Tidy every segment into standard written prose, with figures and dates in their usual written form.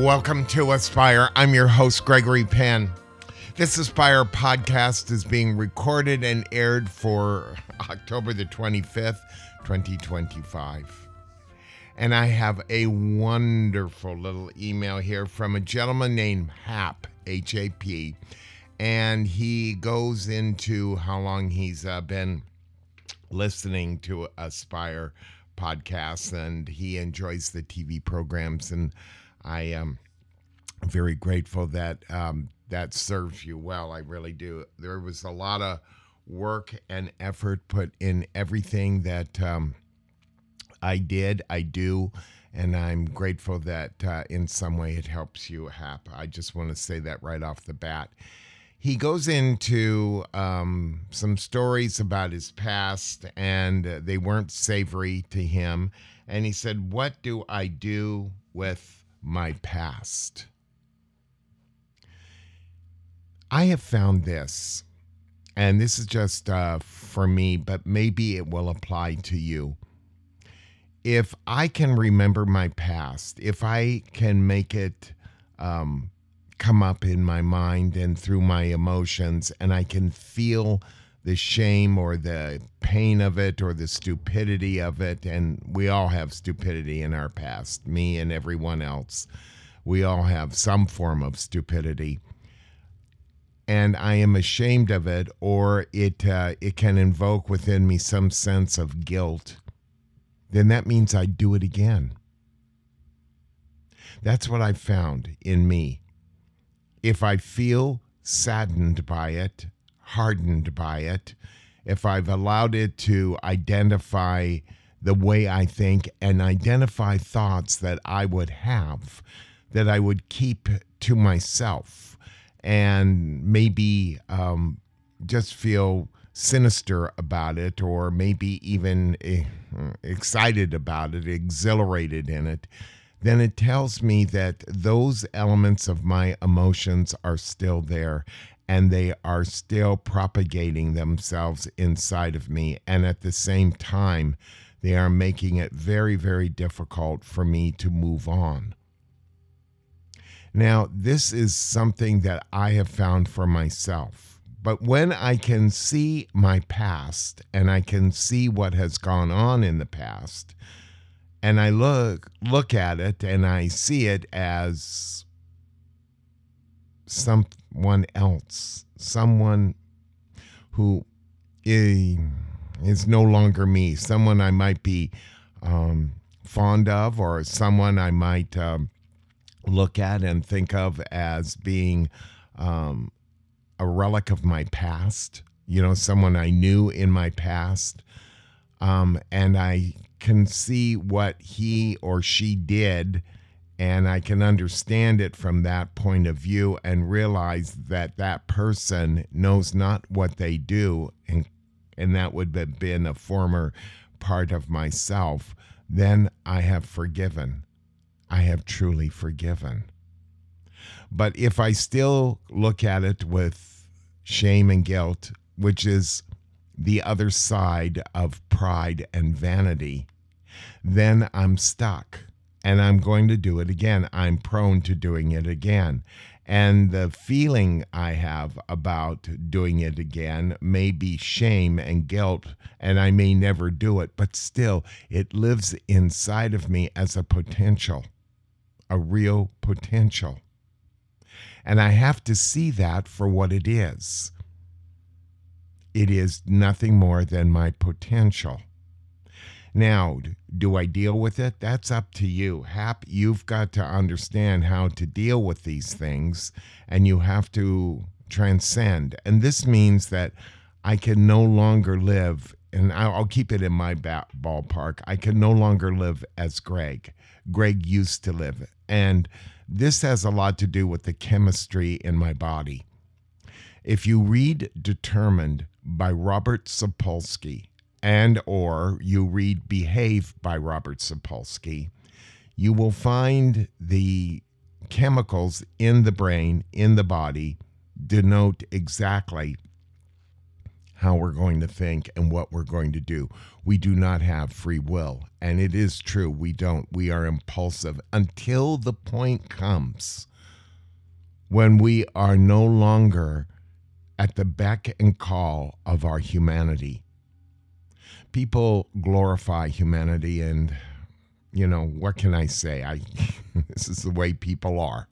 welcome to Aspire. I'm your host, Gregory Penn. This Aspire podcast is being recorded and aired for October the 25th, 2025. And I have a wonderful little email here from a gentleman named Hap, H-A-P, and he goes into how long he's been listening to Aspire podcasts, and he enjoys the TV programs, and I am very grateful that that serves you well. I really do. There was a lot of work and effort put in everything that I do, and I'm grateful that in some way it helps you, Hap. I just want to say that right off the bat. He goes into some stories about his past, and they weren't savory to him. And he said, "What do I do with my past?" I have found this, and this is just for me, but maybe it will apply to you. If I can remember my past, if I can make it come up in my mind and through my emotions, and I can feel the shame or the pain of it or the stupidity of it, and we all have stupidity in our past, me and everyone else. We all have some form of stupidity. And I am ashamed of it, or it can invoke within me some sense of guilt, then that means I do it again. That's what I found in me. If I feel saddened by it, hardened by it, if I've allowed it to identify the way I think and identify thoughts that I would have, that I would keep to myself, and maybe just feel sinister about it, or maybe even excited about it, exhilarated in it, then it tells me that those elements of my emotions are still there, and they are still propagating themselves inside of me. And at the same time, they are making it very, very difficult for me to move on. Now, this is something that I have found for myself. But when I can see my past, and I can see what has gone on in the past, and I look at it and I see it as someone else, someone who is no longer me, someone I might be fond of, or someone I might look at and think of as being a relic of my past, someone I knew in my past, and I can see what he or she did, and I can understand it from that point of view and realize that that person knows not what they do, and that would have been a former part of myself. Then I have forgiven. I have truly forgiven. But if I still look at it with shame and guilt, which is the other side of pride and vanity, then I'm stuck, and I'm going to do it again. I'm prone to doing it again. And the feeling I have about doing it again may be shame and guilt, and I may never do it, but still it lives inside of me as a potential, a real potential. And I have to see that for what it is. It is nothing more than my potential. Now, do I deal with it? That's up to you. Hap, you've got to understand how to deal with these things, and you have to transcend. And this means that I can no longer live, and I'll keep it in my ballpark, I can no longer live as Greg. Greg used to live. And this has a lot to do with the chemistry in my body. If you read Determined by Robert Sapolsky, and or you read Behave by Robert Sapolsky, you will find the chemicals in the brain, in the body, denote exactly how we're going to think and what we're going to do. We do not have free will. And it is true, we don't. We are impulsive until the point comes when we are no longer at the beck and call of our humanity. People glorify humanity, and what can I say? This is the way people are.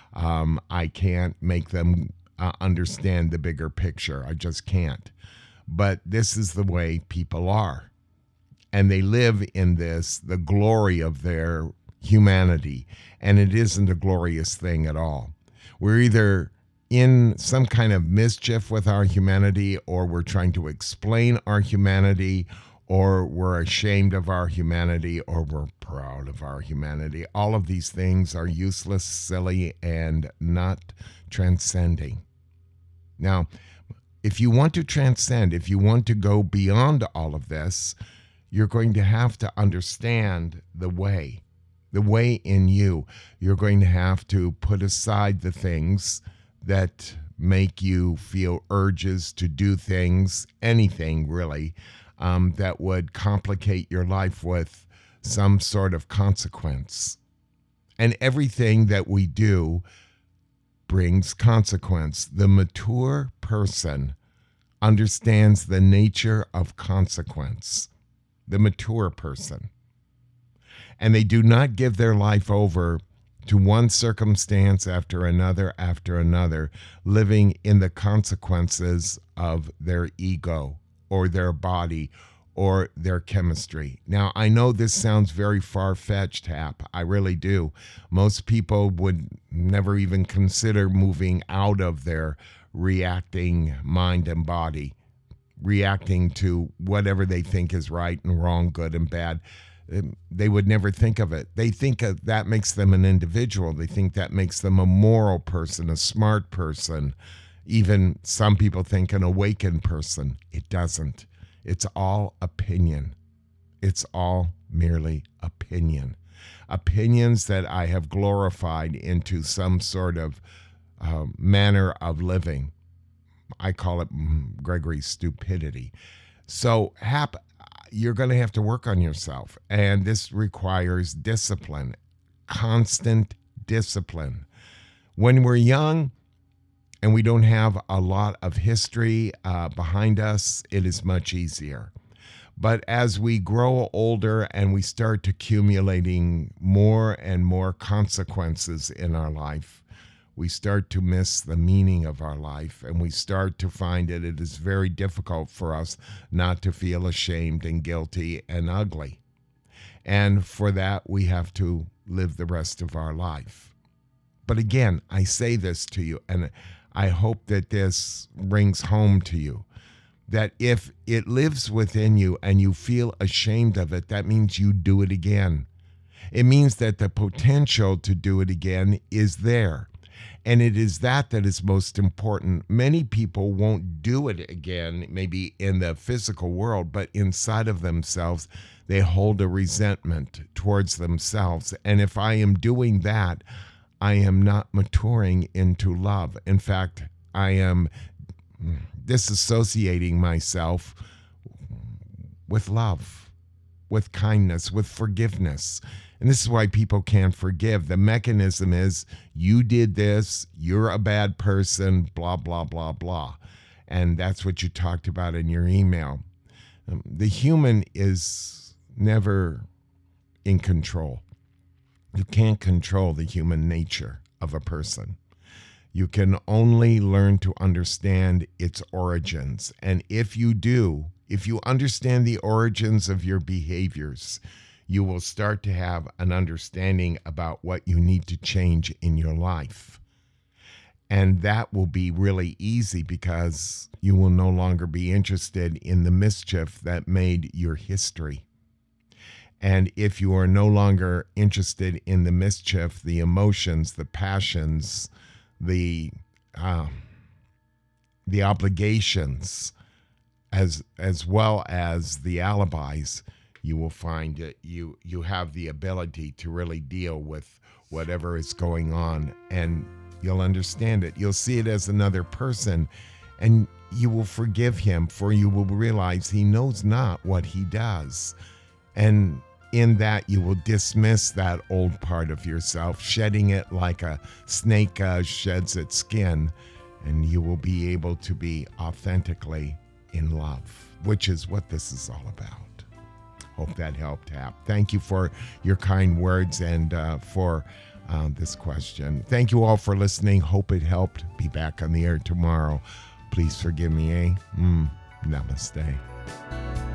I can't make them understand the bigger picture. I just can't. But this is the way people are. And they live in this, the glory of their humanity. And it isn't a glorious thing at all. We're either in some kind of mischief with our humanity, or we're trying to explain our humanity, or we're ashamed of our humanity, or we're proud of our humanity. All of these things are useless, silly, and not transcending. Now, if you want to transcend, if you want to go beyond all of this, you're going to have to understand the way in you. You're going to have to put aside the things that make you feel urges to do things, anything really, that would complicate your life with some sort of consequence. And everything that we do brings consequence. The mature person understands the nature of consequence. The mature person. And they do not give their life over to one circumstance after another, living in the consequences of their ego or their body or their chemistry. Now, I know this sounds very far-fetched, Hap. I really do. Most people would never even consider moving out of their reacting mind and body, reacting to whatever they think is right and wrong, good and bad. They would never think of it. They think that makes them an individual. They think that makes them a moral person, a smart person. Even some people think an awakened person. It doesn't. It's all opinion. It's all merely opinion. Opinions that I have glorified into some sort of manner of living. I call it Gregory's stupidity. So, Hap, you're going to have to work on yourself. And this requires discipline, constant discipline. When we're young and we don't have a lot of history behind us, it is much easier. But as we grow older and we start accumulating more and more consequences in our life, we start to miss the meaning of our life, and we start to find that it is very difficult for us not to feel ashamed and guilty and ugly. And for that, we have to live the rest of our life. But again, I say this to you, and I hope that this rings home to you, that if it lives within you and you feel ashamed of it, that means you do it again. It means that the potential to do it again is there. And it is that is most important. Many people won't do it again, maybe in the physical world, but inside of themselves, they hold a resentment towards themselves. And if I am doing that, I am not maturing into love. In fact, I am disassociating myself with love, with kindness, with forgiveness. And this is why people can't forgive. The mechanism is, you did this, you're a bad person, blah, blah, blah, blah. And that's what you talked about in your email. The human is never in control. You can't control the human nature of a person. You can only learn to understand its origins. And if you do, if you understand the origins of your behaviors, you will start to have an understanding about what you need to change in your life. And that will be really easy because you will no longer be interested in the mischief that made your history. And if you are no longer interested in the mischief, the emotions, the passions, the obligations, as well as the alibis, you will find that you have the ability to really deal with whatever is going on, and you'll understand it. You'll see it as another person, and you will forgive him, for you will realize he knows not what he does. And in that, you will dismiss that old part of yourself, shedding it like a snake sheds its skin, and you will be able to be authentically in love, which is what this is all about. Hope that helped, Hap. Thank you for your kind words and for this question. Thank you all for listening. Hope it helped. Be back on the air tomorrow. Please forgive me, eh? Namaste.